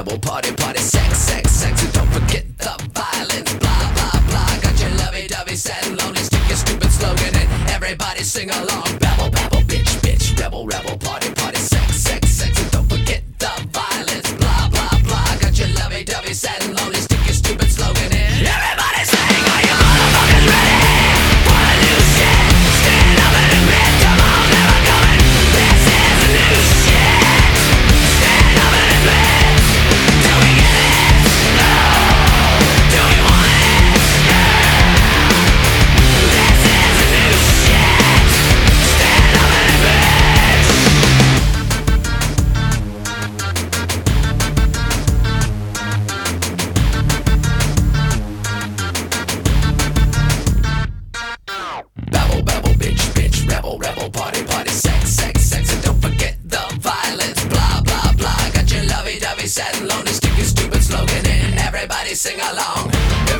rebel, party, party, sex, sex, sex, and don't forget the violence, blah, blah, blah. Got your lovey-dovey, sad and lonely, stick your stupid slogan and everybody sing along. Babble, babble, bitch, bitch, rebel, rebel, party, party, sex, sex, sex, and don't forget the violence, blah, blah, blah. Got your lovey-dovey, sad and lonely, stick your stupid slogan in. Everybody sing, are you motherfuckers ready for the new shit? Stand up and admit, come on, never coming. This is the new shit. Stand up and admit. Do we get it? No. Do we want it? Yeah. This is the new shit. Stand up and admit. Babble, babble, bitch, bitch, rebel, rebel, party, party, sex, sex, sex, and don't forget the violence, blah, blah, blah. Got your lovey-dovey, sad and lonely, stick your stupid slogan in, everybody sing along.